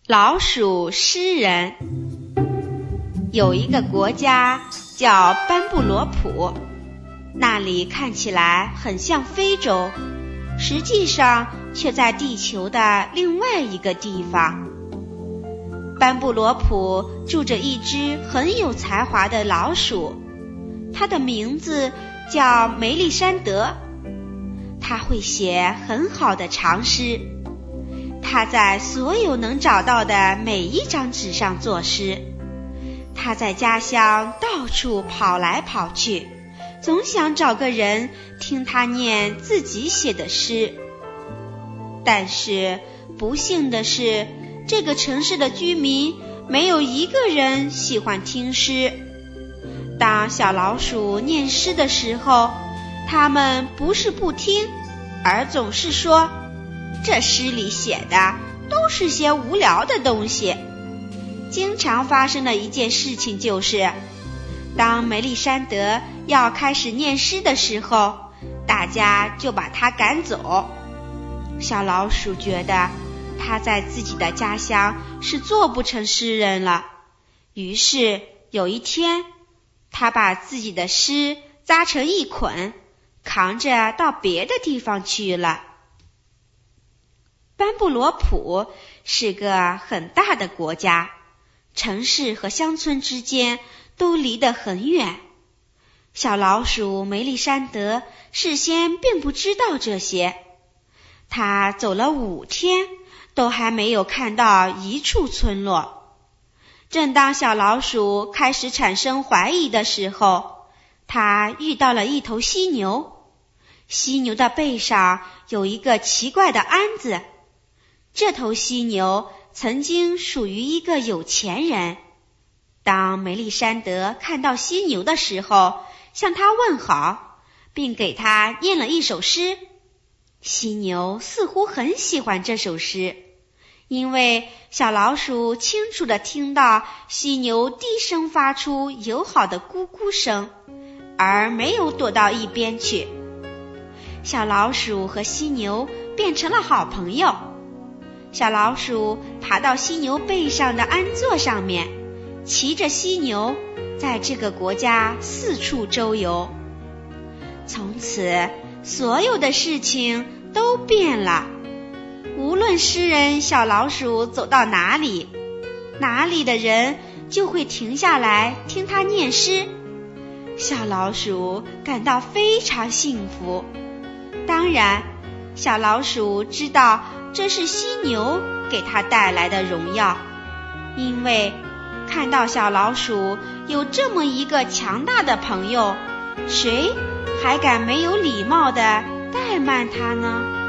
老鼠诗人。有一个国家叫班布罗普，那里看起来很像非洲，实际上却在地球的另外一个地方。班布罗普住着一只很有才华的老鼠，它的名字叫梅丽珊德。它会写很好的长诗，他在所有能找到的每一张纸上作诗。他在家乡到处跑来跑去，总想找个人听他念自己写的诗。但是不幸的是，这个城市的居民没有一个人喜欢听诗。当小老鼠念诗的时候，他们不是不听，而总是说这诗里写的都是些无聊的东西。经常发生的一件事情就是，当梅丽珊德要开始念诗的时候，大家就把他赶走。小老鼠觉得他在自己的家乡是做不成诗人了，于是有一天，他把自己的诗扎成一捆，扛着到别的地方去了。班布罗普是个很大的国家，城市和乡村之间都离得很远。小老鼠梅丽珊德事先并不知道这些，他走了5天，都还没有看到一处村落。正当小老鼠开始产生怀疑的时候，他遇到了一头犀牛。犀牛的背上有一个奇怪的鞍子。这头犀牛曾经属于一个有钱人。当梅丽珊德看到犀牛的时候，向他问好，并给他念了一首诗。犀牛似乎很喜欢这首诗，因为小老鼠清楚地听到犀牛低声发出友好的咕咕声，而没有躲到一边去。小老鼠和犀牛变成了好朋友。小老鼠爬到犀牛背上的鞍座上面，骑着犀牛在这个国家四处周游。从此，所有的事情都变了。无论诗人小老鼠走到哪里，哪里的人就会停下来听他念诗。小老鼠感到非常幸福。当然，小老鼠知道这是犀牛给他带来的荣耀，因为看到小老鼠有这么一个强大的朋友，谁还敢没有礼貌地怠慢他呢？